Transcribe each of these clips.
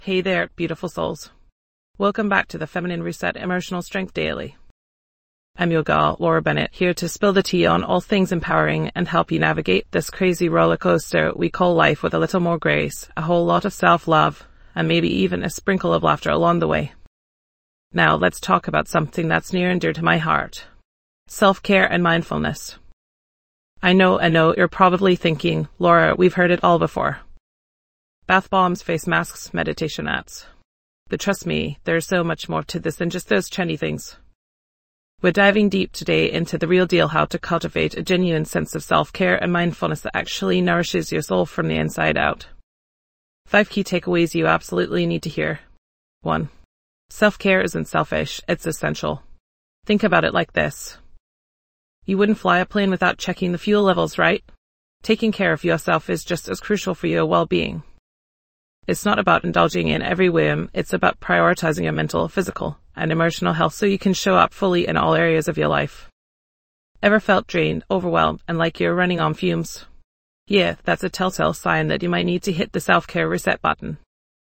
Hey there, beautiful souls. Welcome back to the Feminine Reset Emotional Strength Daily. I'm your gal, Laura Bennett, here to spill the tea on all things empowering and help you navigate this crazy roller coaster we call life with a little more grace, a whole lot of self-love, and maybe even a sprinkle of laughter along the way. Now, let's talk about something that's near and dear to my heart. Self-care and mindfulness. I know you're probably thinking, Laura, we've heard it all before. Bath bombs, face masks, meditation apps. But trust me, there's so much more to this than just those trendy things. We're diving deep today into the real deal, how to cultivate a genuine sense of self-care and mindfulness that actually nourishes your soul from the inside out. 5 key takeaways you absolutely need to hear. 1. Self-care isn't selfish, it's essential. Think about it like this. You wouldn't fly a plane without checking the fuel levels, right? Taking care of yourself is just as crucial for your well-being. It's not about indulging in every whim, it's about prioritizing your mental, physical, and emotional health so you can show up fully in all areas of your life. Ever felt drained, overwhelmed, and like you're running on fumes? Yeah, that's a telltale sign that you might need to hit the self-care reset button.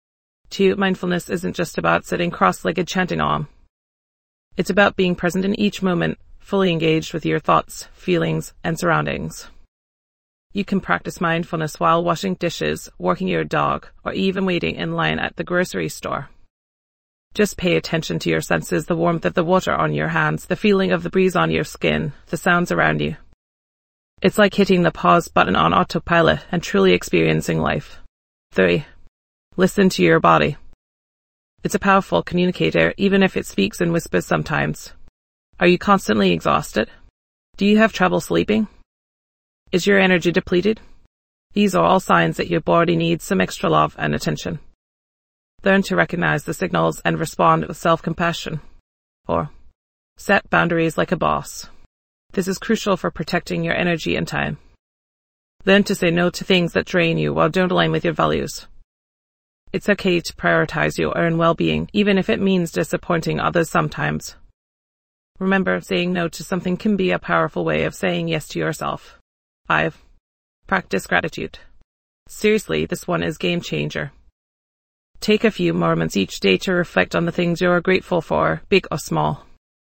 2. Mindfulness isn't just about sitting cross-legged chanting Om. It's about being present in each moment, fully engaged with your thoughts, feelings, and surroundings. You can practice mindfulness while washing dishes, walking your dog, or even waiting in line at the grocery store. Just pay attention to your senses, the warmth of the water on your hands, the feeling of the breeze on your skin, the sounds around you. It's like hitting the pause button on autopilot and truly experiencing life. 3. Listen to your body. It's a powerful communicator, even if it speaks in whispers sometimes. Are you constantly exhausted? Do you have trouble sleeping? Is your energy depleted? These are all signs that your body needs some extra love and attention. Learn to recognize the signals and respond with self-compassion. 4. Set boundaries like a boss. This is crucial for protecting your energy and time. Learn to say no to things that drain you or don't align with your values. It's okay to prioritize your own well-being, even if it means disappointing others sometimes. Remember, saying no to something can be a powerful way of saying yes to yourself. 5. Practice gratitude. Seriously, this one is game changer. Take a few moments each day to reflect on the things you're grateful for, big or small.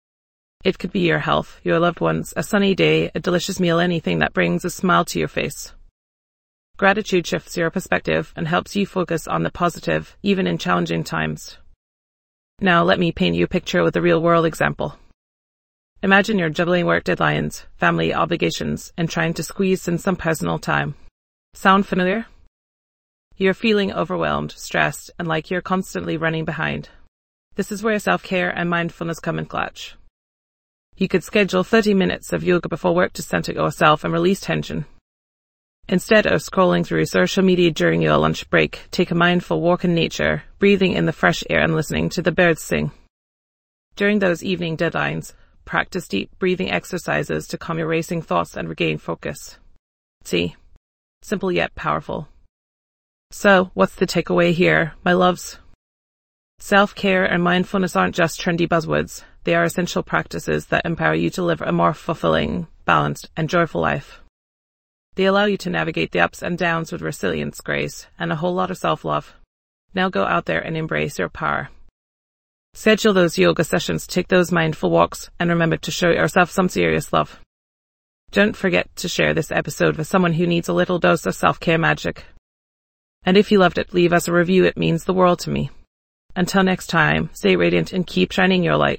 It could be your health, your loved ones, a sunny day, a delicious meal, anything that brings a smile to your face. Gratitude shifts your perspective and helps you focus on the positive, even in challenging times. Now let me paint you a picture with a real-world example. Imagine you're juggling work deadlines, family obligations, and trying to squeeze in some personal time. Sound familiar? You're feeling overwhelmed, stressed, and like you're constantly running behind. This is where self-care and mindfulness come in clutch. You could schedule 30 minutes of yoga before work to center yourself and release tension. Instead of scrolling through social media during your lunch break, take a mindful walk in nature, breathing in the fresh air and listening to the birds sing. During those evening deadlines, practice deep breathing exercises to calm your racing thoughts and regain focus. See? Simple yet powerful. So, what's the takeaway here, my loves? Self-care and mindfulness aren't just trendy buzzwords. They are essential practices that empower you to live a more fulfilling, balanced, and joyful life. They allow you to navigate the ups and downs with resilience, grace, and a whole lot of self-love. Now go out there and embrace your power. Schedule those yoga sessions, take those mindful walks, and remember to show yourself some serious love. Don't forget to share this episode with someone who needs a little dose of self-care magic. And if you loved it, leave us a review, it means the world to me. Until next time, stay radiant and keep shining your light.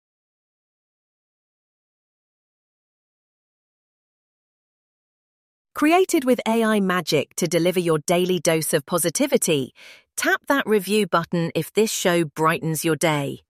Created with AI magic to deliver your daily dose of positivity, tap that review button if this show brightens your day.